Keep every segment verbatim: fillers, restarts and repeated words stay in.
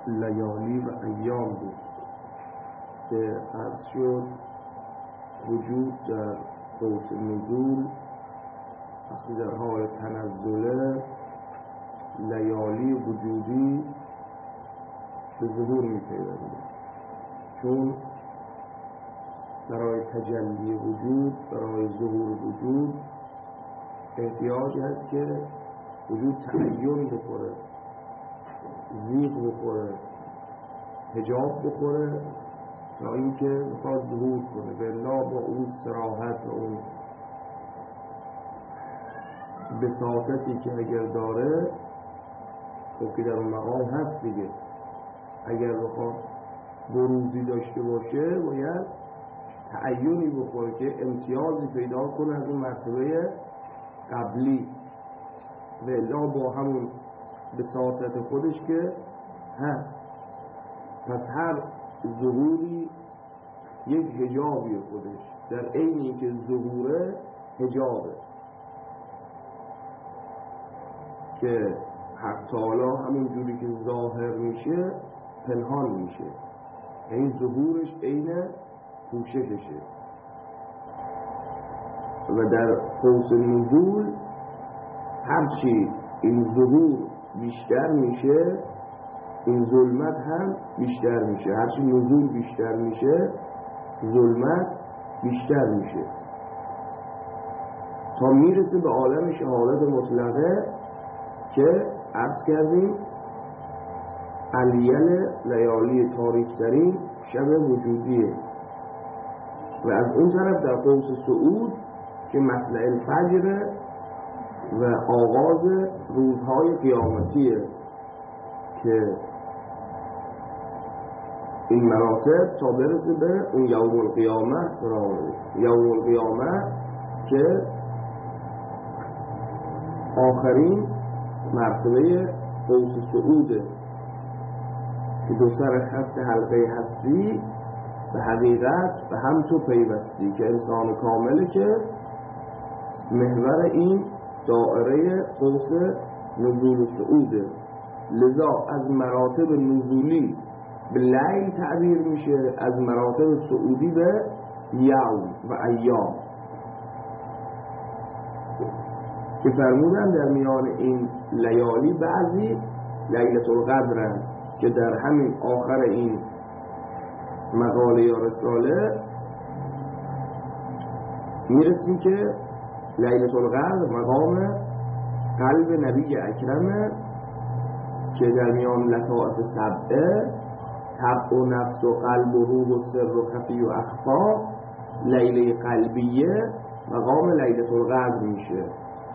لیالی و ایام بود که عرض شد وجود در قوس نزول وقتی در حال تنزله لیالی وجودی به ظهور می پیونده، چون برای تجلی وجود، برای ظهور وجود احتیاج هست که وجود تعین بخوره، زیغ بخوره، حجاب بخوره تا اینکه بخواد ظهور کنه. به الا با اون صراحت و اون بساطتی که اگر داره خب که در اون مقام هست دیگه، اگر بخواد بروزی داشته باشه باید تعینی بخوره که امتیازی پیدا کنه از اون مرتبه قبلی، و الا با همون بساطت خودش که هست. پس هر ظهوری یک حجابی خودش، در عینی که ظهوره حجابه که حق تعالی همون جوری که ظاهر میشه پنهان میشه، یعنی ظهورش عین پوشششه. و در قوس نزول هرچی این ظهور بیشتر میشه این ظلمت هم بیشتر میشه، هرچی نزول بیشتر میشه ظلمت بیشتر میشه تا میرسه به عالم شهادت مطلقه که عرض کردیم الیل لیالی تاریک ترین شب وجودیه. و از اون طرف در قوس صعود که مطلع الفجر و آغاز روزهای قیامتیه که این مراتب تا برسه به اون یوم القیامه، سلام یوم القیامه که آخرین مرتبه قوس صعوده که دو سر خط حلقه هستی به حقیقت به هم تو پیوستی که انسان کامله که محور این دائره قوس نزول و صعوده. لذا از مراتب نزولی به لیل تعبیر میشه، از مراتب صعودی به یوم و ایام که فرمودن در میان این لیالی بعضی لیلة القدرن که در همین آخر این مقاله یا رساله میرسیم که لیلة القدر مقام قلب نبی اکرمه که در میان لطائف سبعه طبع و نفس و قلب و روح و سر و خفی و اخفا لیله قلبیه مقام لیلة القدر میشه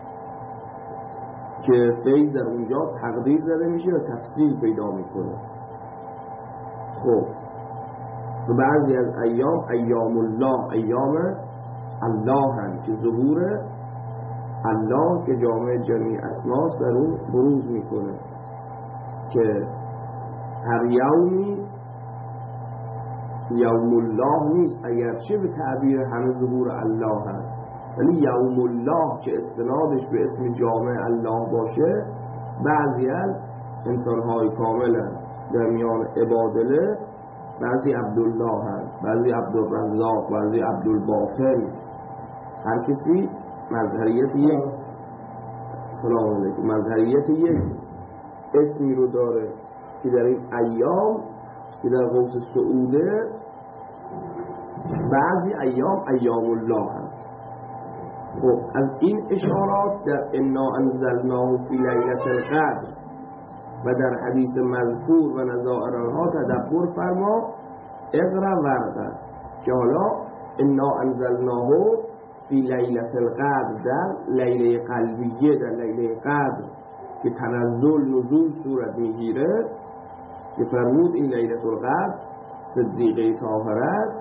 که فیض در اونجا تقدیر زده میشه و تفصیل پیدا میکنه. خب و بعضی از ایام ایام الله، ایام الله هم که ظهور الله که جامع جمیع اسماس در اون بروز میکنه که هر یومی یوم الله نیست اگرچه به تعبیر همه ظهور الله هست، ولی یوم الله که استنادش به اسم جامع الله باشه بعضی از انسانهای کامل در میان عبادله، بعضی عبدالله هست، بعضی عبدالرزاق، بعضی عبدالباطن، هر کسی مظهریت یک سلام علیکم مظهریت یک اسمی رو داره که در این ایام که در قوس صعوده بعضی ایام ایام الله هست. خب از این اشارات در انا انزلناه فی لیلة القدر و در حدیث مذکور و نظائر آنها تدبر فرما اقرا ورقه که حالا انا انزلناه فی لیلة القدر در لیله قلبیه، در لیله قدر که تنزل نزول صورت میگیره که فرمود این لیلة القدر صدیقه طاهره است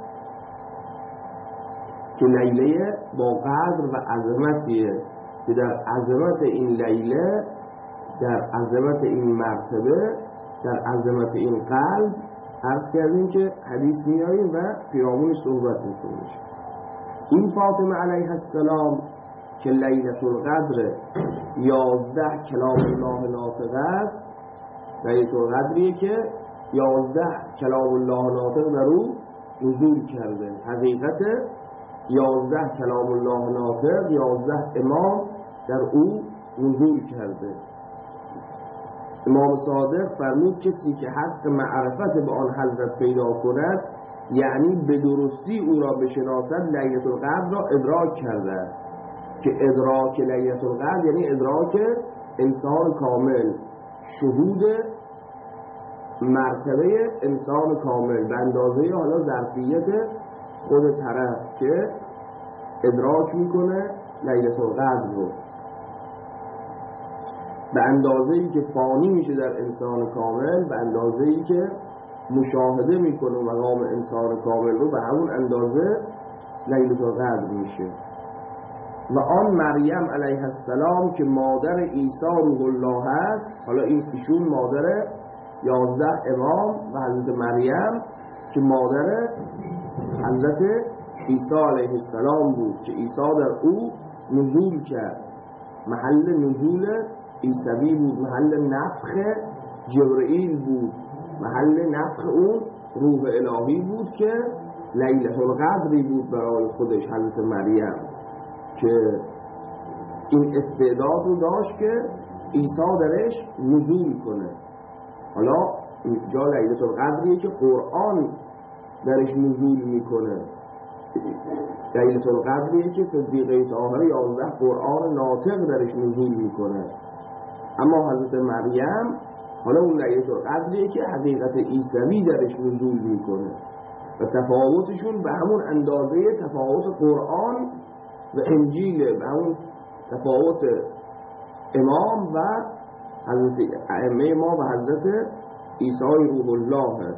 که لیله با قدر و عظمتیه که در عظمت این لیله، در عظمت این مرتبه، در عظمت این قلب عرض کردیم که حدیث میاریم و پیرامون صحبت میکنیم. این فاطمه علیه السلام که لیلة القدر یازده کلام الله ناطقه است، لیلة القدریه که یازده کلام الله ناطق در او نزول کرده. حقیقت یازده کلام الله ناطق، یازده امام در او نزول کرده. امام صادق فرمود کسی که حق معرفت به آن حضرت پیدا کند، یعنی به درستی او را بشناسد، لیلة القدر را ادراک کرده است. که ادراک لیلة القدر یعنی ادراک انسان کامل، شهود مرتبه انسان کامل به اندازه حالا ظرفیت خود طرف که ادراک میکنه لیلة القدر رو، به اندازه‌ای که فانی میشه در انسان کامل، به اندازه‌ای که مشاهده میکنه مقام انسان کامل رو، به همون اندازه لیلة القدر میشه. و آن مریم علیه السلام که مادر عیسی روح الله است، حالا این ایشون مادر یازده امام و حضرت مریم که مادر حضرت عیسی علیه السلام بود که عیسی در او نزول کرد، محل نزول عیسوی بود، محل نفخ جبرئیل بود، محل نفخ اون روح الهی بود که لیلة القدری بود برای خودش حضرت مریم، که این استعداد رو داشت که عیسی درش نزول کنه. حالا جا لیلة القدریه که قرآن درش نزول میکنه، لیلة القدریه که صدیقه طاهر یازده قرآن ناطق درش نزول میکنه. اما حضرت مریم حالا اون لیلة القدریه که حقیقت عیسوی درش نزول میکنه و تفاوتشون به همون اندازه تفاوت قرآن و انجیل، به همون تفاوت امام و حضرت ائمه ما و حضرت عیسی روح الله.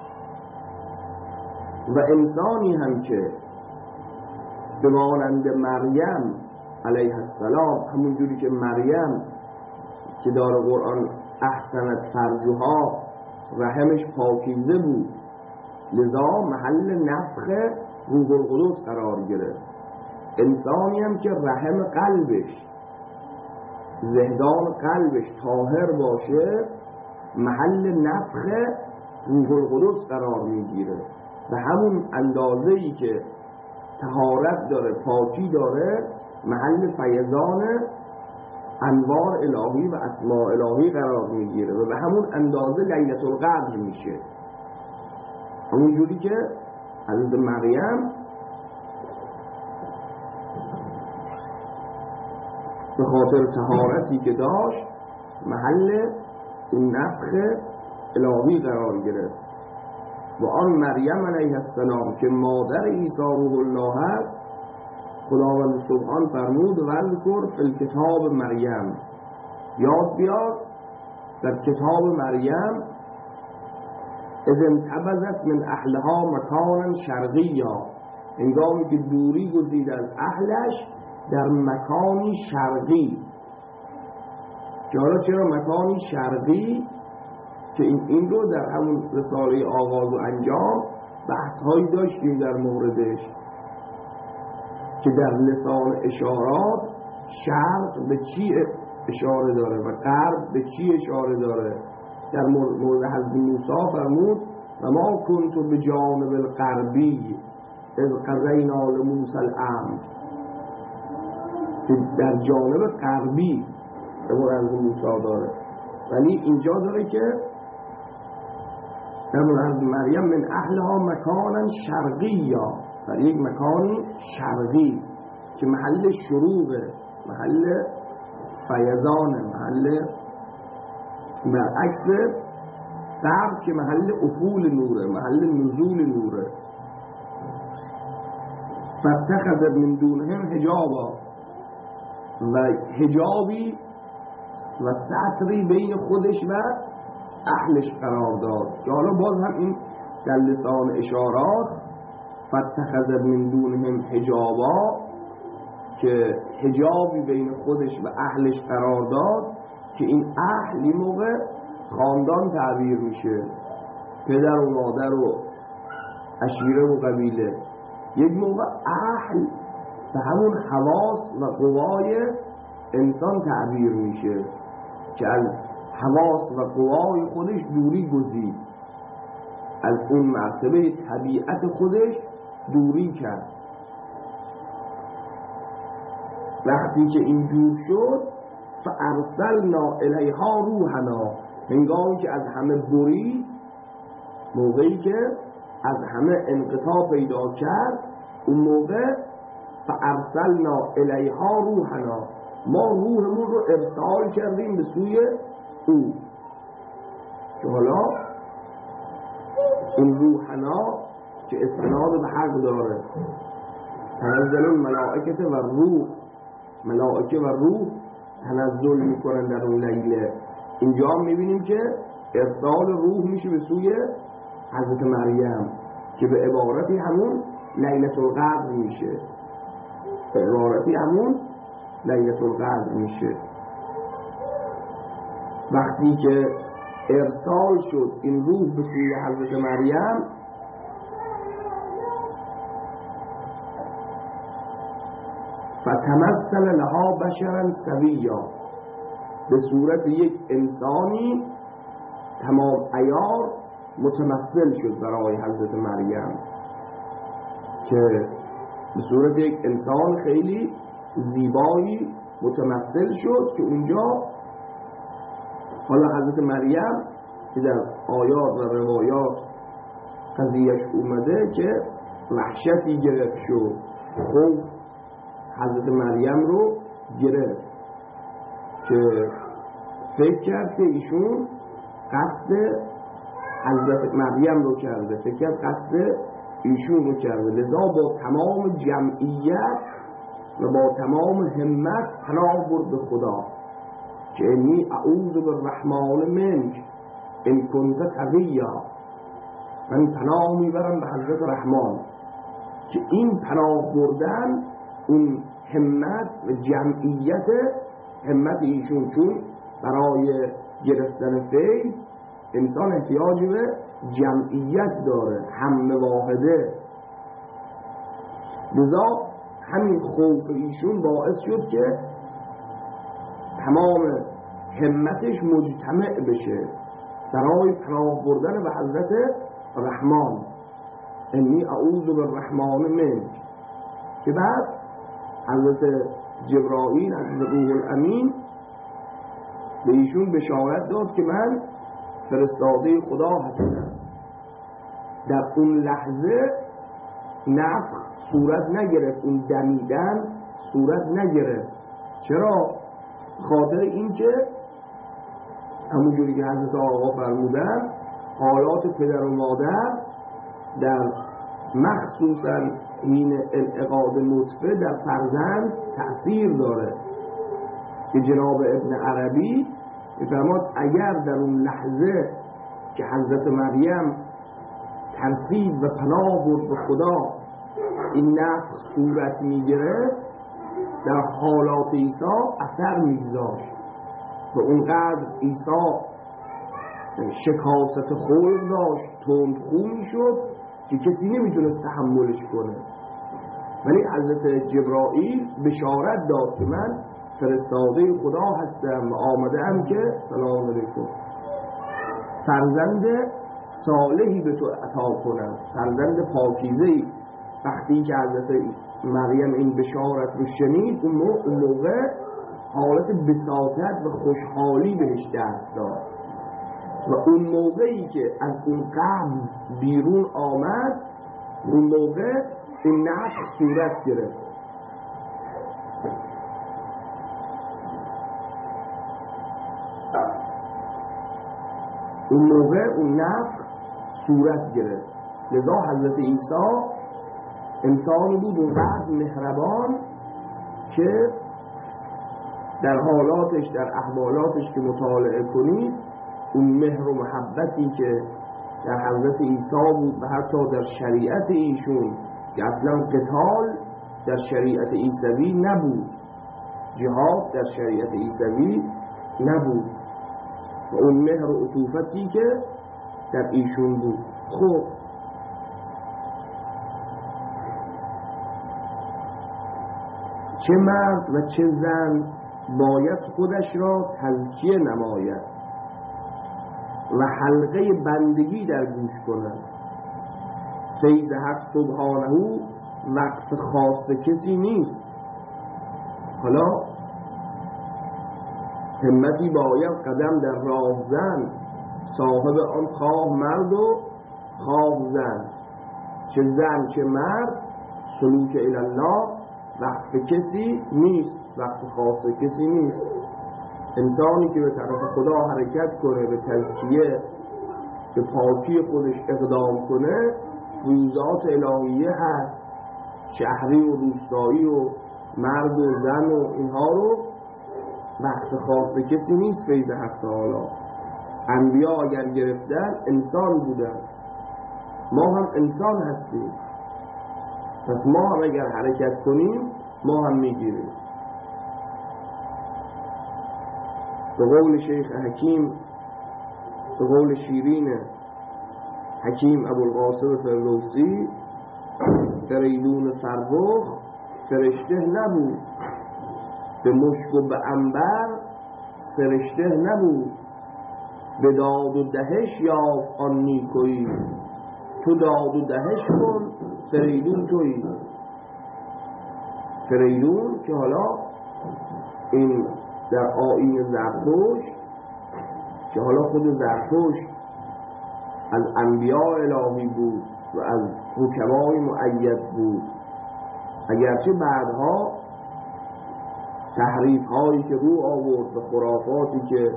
و انسانی هم که به مانند مریم علیه السلام، همون جوری که مریم که داره قرآن احسنت فرجها، رحمش پاکیزه بود، لذا محل نفخ روح القدس قرار گرفت. انسانی هم که رحم قلبش، زهدان قلبش طاهر باشه، محل نفخ روح القدس قرار میگیره. به همون اندازه‌ای که طهارت داره، پاکی داره، محل فیضان انوار الهی و اسماء الهی قرار میگیره و به همون اندازه لیلة القدر میشه. همون جوری که حضرت مریم به خاطر طهارتی که داشت محل اون نفخ الهی قرار گرفت. و آن مریم علیه السلام که مادر عیسی روح الله است، خداوند سبحان فرمود واذکر فی الکتاب مریم، یاد بیار در کتاب مریم، اذ انتبذت من اهلها مکانا شرقیا، هنگامی که دوری گزید از اهلش در مکانی شرقی. که حالا چرا مکانی شرقی؟ که این, این رو در همون رساله آغاز و انجام بحث هایی داشتیم در موردش، که در لسان اشارات شرق به چی اشاره داره و غرب به چی اشاره داره. در مورد حضرت موسی فرمود و ما کنت به جانب الغربی اذ قضینا لموسی الامر، که در جانب غربی به مورد موسی داره، ولی اینجا داره که در مورد مریم من اهلها مکانا شرقیا، در یک مکانی شرقی که محل شروع، محل فیضان، محل برعکس غرب که محل افول نوره، محل نزول نوره. فاتخذ من دونهم حجابا، و حجابی و ستری بین خودش و اهلش قرار داد، که حالا باز هم این در لسان اشارات فاتخذ من دونهم حجابا، که حجابی بین خودش و اهلش قرار داد، که این اهل این موقع خاندان تعبیر میشه، پدر و مادر و عشیره و قبیله. یک موقع اهل به همون حواس و قوای انسان تعبیر میشه، که از حواس و قوای خودش دوری گزید از اون مرتبه طبیعت خودش دوری کرد. وقتی که اینجور شد فارسلنا الیها روحنا، هنگامی که از همه برید، موقعی که از همه انقطاع پیدا کرد، اون موقع فارسلنا الیها روحنا، ما روحمون رو ارسال کردیم به سوی او. که حالا این روحنا که استناد به حق داره، تنزل الملائکه و روح، ملائکه و روح تنزل میکنن در اون لیله. اینجا هم میبینیم که ارسال روح میشه به سوی حضرت مریم که به عبارتی همون لیلة القدر میشه، به عبارتی همون لیلة القدر میشه. وقتی که ارسال شد این روح به سوی حضرت مریم، فتمثل لها بشرا سویا، به صورت یک انسانی تمام عیار متمثل شد برای حضرت مریم، که به صورت یک انسان خیلی زیبایی متمثل شد. که اونجا حالا حضرت مریم که در آیات و روایات قضیهش اومده که وحشتی گرفت شد، خوف حضرت مریم رو گرفت که فکر کرد که ایشون قصد حضرت مریم رو کرده، فکر کرد قصد ایشون رو کرده. لذا با تمام جمعیت و با تمام همت پناه برد به خدا که انی اعوذ بالرحمن منک ان کنت تقیا، من پناه میبرم به حضرت رحمان. که این پناه بردن اون همت و جمعیت همت ایشون، چون برای گرفتن فیض انسان احتیاج به جمعیت داره، همه واحده. لذا همین خوف ایشون باعث شد که تمام همتش مجتمع بشه برای پناه بردن به حضرت رحمان. انی اعوذ بالرحمن منک. که بعد حضرت جبرائیل، حضرت روح الامین، به ایشون بشارت داد که من فرستاده خدا هستم. در اون لحظه نفخ صورت نگرفت، اون دمیدن صورت نگرفت. چرا؟ خاطر این که همونجوری که حضرت آقا فرمودن، حالات پدر و مادر در مخصوصا این انعقاد نطفه در فرزند تأثیر داره. که جناب ابن عربی میفرماد اگر در اون لحظه که حضرت مریم ترسید و پناه برد به خدا این نفخ صورت میگرفت، در حالات عیسی اثر میگذاشت و اونقدر عیسی شکاست خلق داشت، تندخو میشد که کسی نمیتونست تحملش کنه. ولی حضرت جبرائیل بشارت داد که من فرستاده خدا هستم و آمده ام که سلام علیکم فرزند صالحی به تو عطا کنم، فرزند پاکیزه‌ای. وقتی که حضرت مریم این بشارت رو شنید، اون موقع حالت بساطت و خوشحالی بهش دست داد و اون موقعی که از اون قبض بیرون آمد، اون موقع اون نفخ صورت گرفت. اون موقع اون نفخ صورت گرفت. لذا حضرت عیسی انسانی بود اونقدر مهربان که در حالاتش، در احوالاتش که مطالعه کنید، اون مهر و محبتی که در حضرت عیسی بود و حتی در شریعت ایشون که اصلا قتال در شریعت عیسوی نبود، جهاد در شریعت عیسوی نبود، و اون مهر و عطوفتی که در ایشون بود. خب چه مرد و چه زن باید خودش را تزکیه نماید و حلقه بندگی در گوش کنند. فیض حق سبحانه وقت خاص کسی نیست. حالا همتی باید قدم در راه زن، صاحب آن خواه مرد و خواه زن، چه زن چه مرد سلوک الالله وقت کسی نیست، وقت خاص کسی نیست. انسانی که به طرف خدا حرکت کنه، به تزکیه، به پاکی خودش اقدام کنه، فیوزات الهیه هست، شهری و روستایی و مرد و زن و اینها رو وقت خاص کسی نیست. فیض حق تعالی انبیا اگر گرفتن انسان بودن، ما هم انسان هستیم، پس ما هم اگر حرکت کنیم ما هم میگیریم. به قول شیخ حکیم، به قول شیرین حکیم ابوالقاسم فردوسی، فریدون فرخ فرشته نبود، به مشک و به عنبر سرشته نبود، به داد و دهش یافت آن نیکویی، تو داد و دهش کن فریدون تویی. فریدون که حالا این در آیین زرتشت، که حالا خود زرتشت از انبیاء الهی بود و از حکمای مؤید بود، اگرچه بعدها تحریف هایی که رو آورد و خرافاتی که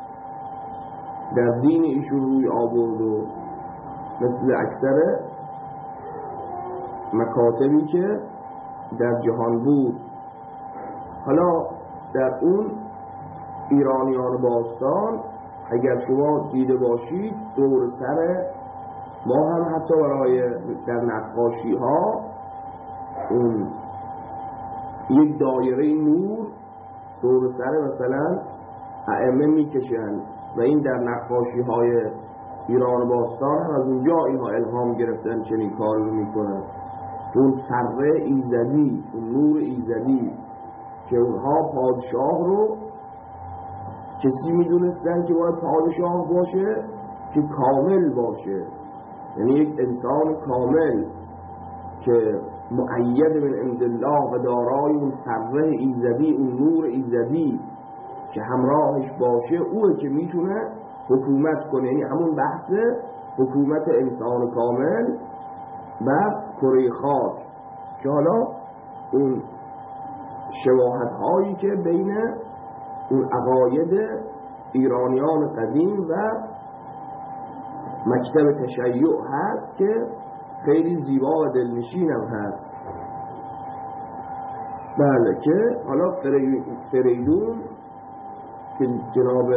در دین ایشون روی آورد و مثل اکثر مکاتبی که در جهان بود. حالا در اون ایرانیان باستان اگر شما دیده باشید دور سر ما هم حتی برای در نقاشی ها اون یک دایره نور دور سر مثلا ائمه میکشن و این در نقاشی های ایران باستان هم از اونجا اینها الهام گرفتن چنین کار رو میکنن. اون سره ایزدی، اون نور ایزدی که اونها پادشاه رو کسی میدونستن که باید پادشاه باشه که کامل باشه، یعنی یک انسان کامل که مؤید من عند الله و دارای اون سره ایزدی، اون نور ایزدی که همراهش باشه، اوه که میتونه حکومت کنه. یعنی همون بحث حکومت انسان کامل بر کره خاک که حالا اون شباهت هایی که بین اون عقاید ایرانیان قدیم و مکتب تشیع هست که خیلی زیبا و دلنشین هم هست. بله که حالا فریدون که جناب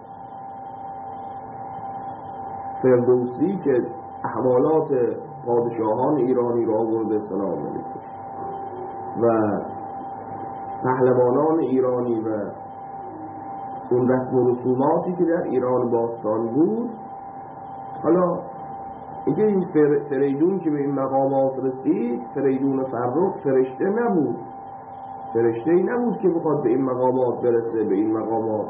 فردوسی که احوالات پادشاهان ایرانی را آورده سلام علیکم و پهلوانان ایرانی و اون رسم و رسوماتی که در ایران باستان بود، حالا اگه این فریدون که به این مقامات رسید، فریدون فرخ فرشته نبود، فرشته ای نبود که بخواد به این مقامات برسه. به این مقامات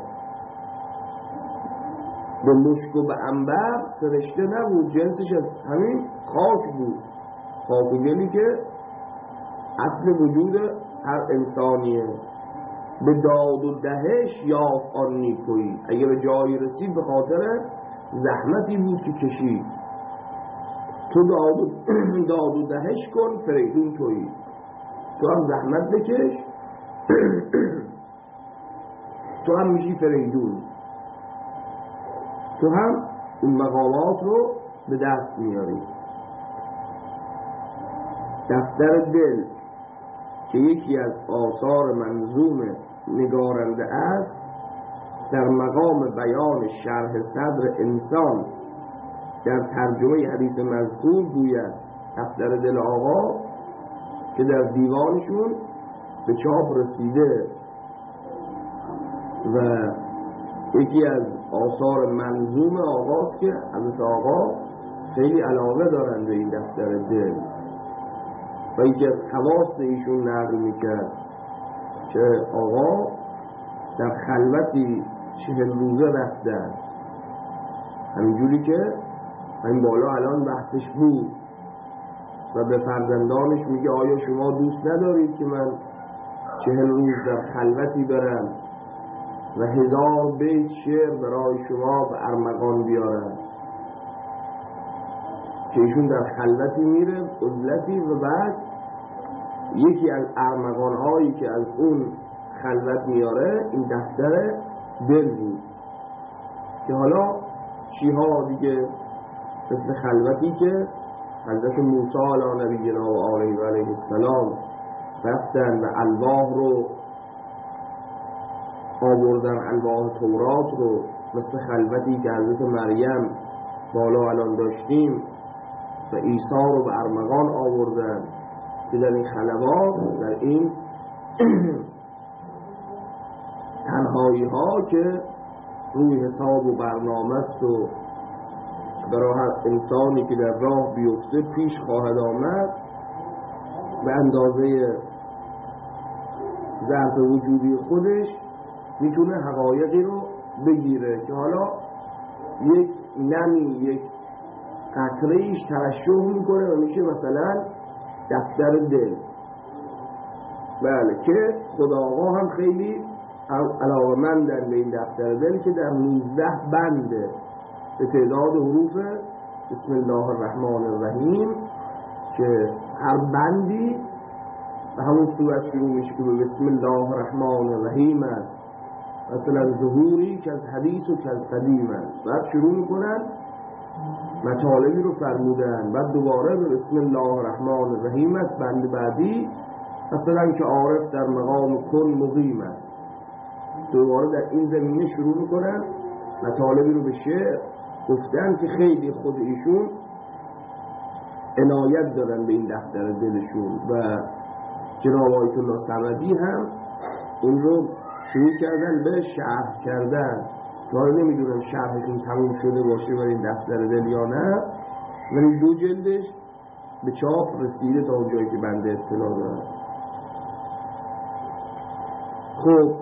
به مشک و به عنبر سرشته نبود، جنسش از همین خاک بود، خاک و گلی که اصل وجود هر انسانیه. به داد و دهش یافت آن نیکویی، اگه به جایی رسید به خاطر زحمتی بود که کشید. تو داد و, داد و دهش کن فریدون تویی، تو هم زحمت بکش تو هم میشی فریدون، تو هم این مقامات رو به دست میاری. دفتر دل که یکی از آثار منظوم نگارنده است، در مقام بیان شرح صدر انسان در ترجمه حدیث مذکور گوید دفتر دل آقا که در دیوانشون به چاپ رسیده و یکی از آثار منظوم آقاست که حضرت آقا خیلی علاقه دارند به این دفتر دل و یکی از خواص ایشون نقل میکرد که آقا در خلوتی چهل روزه رفتن همینجوری که این بالا الان بحثش بود و به فرزندانش میگه آیا شما دوست ندارید که من چهل روز در خلوتی برم و هزار بیت شعر برای شما به ارمغان بیارم؟ که ایشون در خلوتی میره، عزلتی، و بعد یکی از ارمغان هایی که از اون خلوت میاره این دفتر دل بود که حالا چیها دیگه مثل خلوتی که حضرت موسی علی نبینا و آله و علیه السلام رفتن و الواح رو آوردن، الواح تورات رو، مثل خلوتی که حضرت مریم بالا الان داشتیم و عیسی رو به ارمغان آوردن، که در این خلوات، در این تنهایی ها که روی حساب و برنامه است و برای هر انسانی که در راه بیفته پیش خواهد آمد، به اندازه ظرف وجودی خودش میتونه حقایقی رو بگیره که حالا یک نمی، یک قطره‌ایش ترشح میکنه و میشه مثلا دفتر دل. بله، که خدا آقا هم خیلی علاقه‌مندن به این دفتر دل که در نوزده بنده به تعداد حروف بسم الله الرحمن الرحیم که هر بندی به همون صورت شروع میشه که به بسم الله الرحمن الرحیم است، مثلا ظهوری که از حدیث و که از قدیم است. بعد شروع میکنن مطالبی رو فرمودن، بعد دوباره به بسم الله الرحمن الرحیم است بند بعدی، مثلا که عارف در مقام کن مقیم است. دوباره در این زمینه شروع میکنن مطالبی رو به شعر گفتن که خیلی خود ایشون عنایت دارن به این دفتر دلشون و جناب آیت الله صمدی هم این رو شروع کردن به شرح کردن. حالا نمیدونم شرحشون تموم شده باشه برای این دفتر دل یا نه، ولی دو جلدش به چاپ رسیده تا اونجایی که بنده اطلاع دارم. خب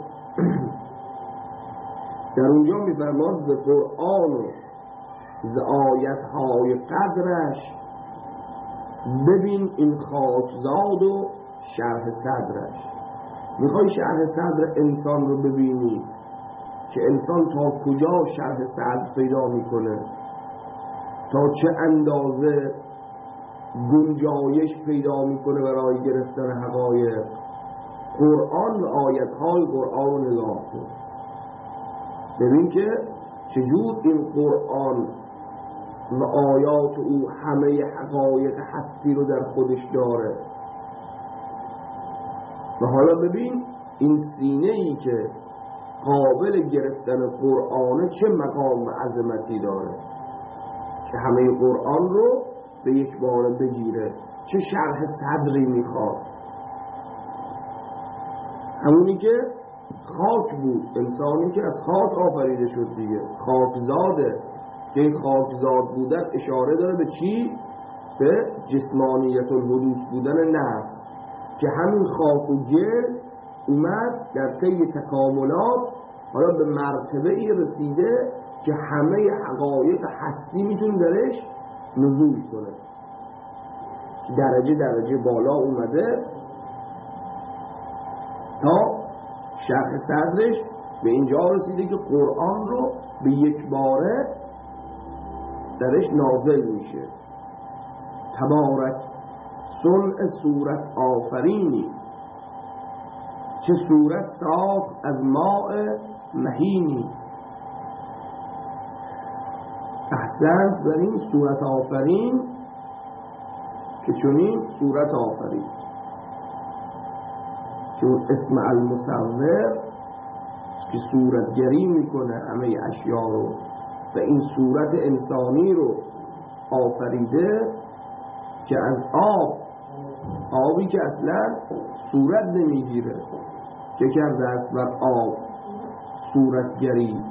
در اونجا میفرماد ز قرآن و ز آیتهای قدرش ببین این خاکزاد و شرح صدرش. میخوای شرح صدر انسان رو ببینی که انسان تا کجا شرح صدر پیدا میکنه، تا چه اندازه گنجایش پیدا میکنه برای گرفتن حقایق، قرآن و آیتهای قرآن رو نگاه کن، ببین که چجور این قرآن و آیات او همه حقایق هستی رو در خودش داره. و حالا ببین این سینه ای که قابل گرفتن قرآن چه مقام و عظمتی داره که همه قرآن رو به یک بار بگیره. چه شرح صدری میخواد. همونی که خاک بود، انسانی که از خاک آفریده شد دیگه، خاکزاده، که این خاکزاد بودن اشاره داره به چی؟ به جسمانیت الحدوث بودن نفس، که همین خاک و گل اومد در طی تکاملات حالا به مرتبه ای رسیده که همه حقایق هستی میتونه درش نزول کنه، که درجه درجه بالا اومده تا شرح صدرش به اینجا رسیده که قرآن رو به یک باره درش نازل میشه. تبارک صنع صورت آفرینی، چه صورت ساخت از ماء مهینی. احسنت در این صورت آفرین که چنین صورت آفرین، چون اسم المصور که صورتگری میکنه همه اشیا رو و این صورت انسانی رو آفریده که از آب، آبی که اصلا صورت نمیگیره، که کرده است بر آب صورتگری.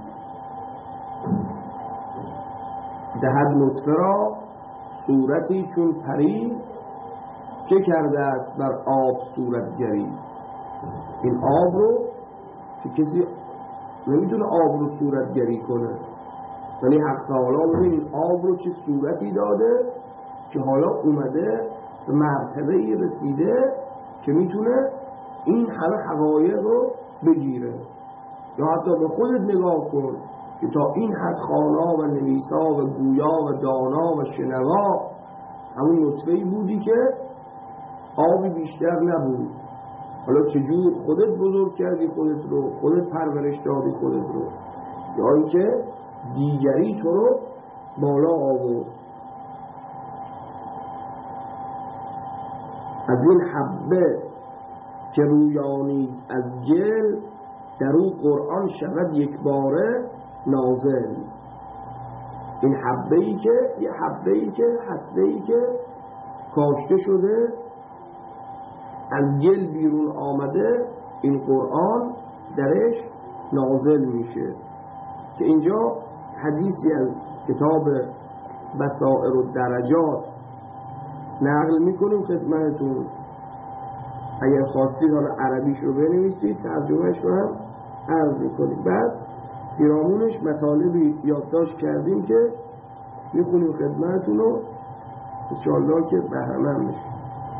دهد نطفه را صورتی چون پری، که کرده است بر آب صورتگری. این آب رو که کسی نمیتونه آب رو صورتگری کنه، یعنی حق تعالی این آب رو چه صورتی داده که حالا اومده به مرتبه ای رسیده که میتونه این همه حقایق رو بگیره. یا حتی به خودت نگاه کن که تا این حد خوانا و نویسا و گویا و دانا و شنوا همون نطفه‌ای بودی که آبی بیشتر نبود. حالا چجور خودت بزرگ کردی خودت رو، خودت پرورش دادی خودت رو، یا اینکه دیگری تو رو بالا آورد. از این حبه که رویانید از گل، در او قرآن شود یک باره نازل. این حبه ای که یه حبه ای که هسته ای که کاشته شده از گل بیرون آمده، این قرآن درش نازل میشه. که اینجا حدیثی از کتاب بصائر الدرجات نقل میکنیم خدمتتون. اگر خواستید حالا عربیش رو بنویسید ترجمهش رو هم عرض میکنیم. بعد پیرامونش مطالبی یادداشت کردیم که میخونیم خدمتتون رو انشاءالله که بهره‌مند بشید.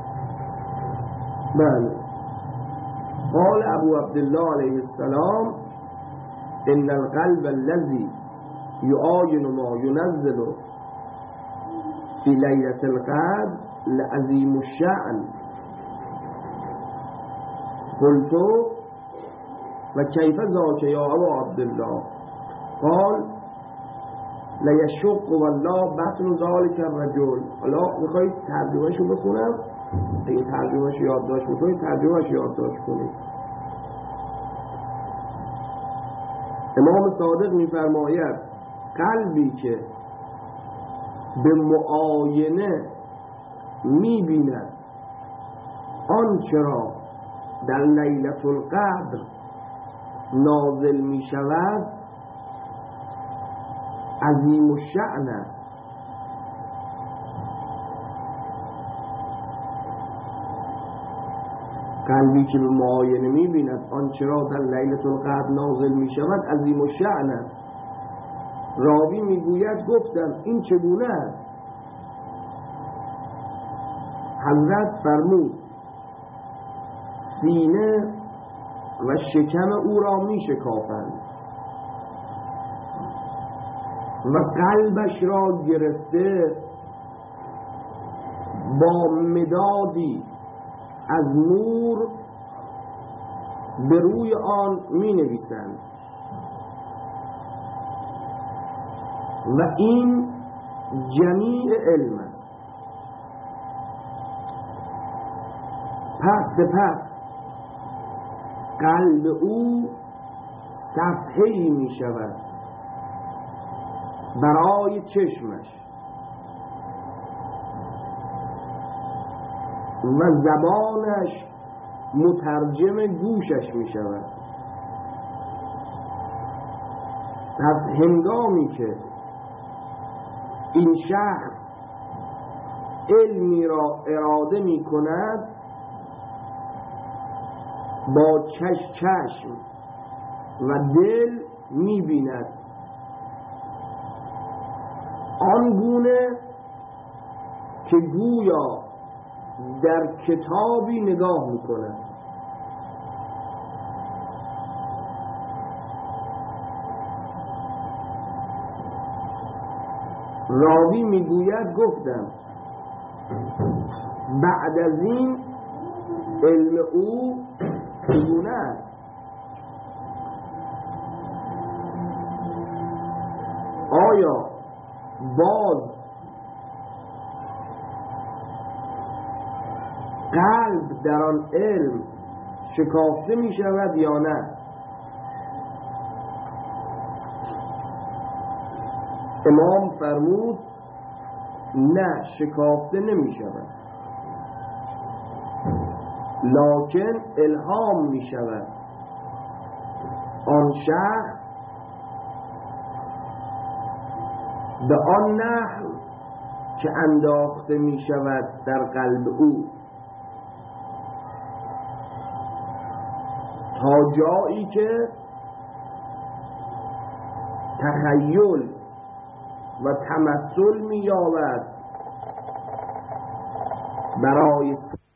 بله. قال ابو عبدالله علیه السلام ان القلب الذي يعاين ما ينزل في ليلة القدر لعظيم الشأن. قلت وكيف ذاك يا ابا عبدالله؟ قال لیشق والله بطن ذلك الرجل. حالا میخواید ترجمهشو بخونم؟ اگه ترجمهشو یادداشت میکنید ترجمهشو یادداشت کنید. امام صادق میفرماید قلبی که به معاینه میبیند آنچه را در لیلة القدر نازل میشود عظیم الشأن است. قلبی که به معاینه میبیند آنچه را در لیلة القدر نازل میشود عظیم الشأن است. راوی میگوید گفتم این چگونه است؟ حضرت فرمود سینه و شکم او را میشکافند و قلبش را گرفته با مدادی از نور به روی آن می نویسند و این جمیع علم است. پس سپس قلب او صفحه‌ای می شود برای چشمش و زبانش مترجم گوشش می شود. پس هنگامی که این شخص علمی را اراده می کند با چشم چشم و دل می بیند آنگونه که گویا در کتابی نگاه می کند. راوی می گوید گفتم بعد از این علم او چگونه است؟ آیا باز قلب در آن علم شکافته می شود یا نه؟ امام فرمود نه، شکافته نمی شود، لکن الهام می شود. آن شخص به آن نحو که انداخته می شود در قلب او تا جایی که تخیل و تمثل می‌یابد برای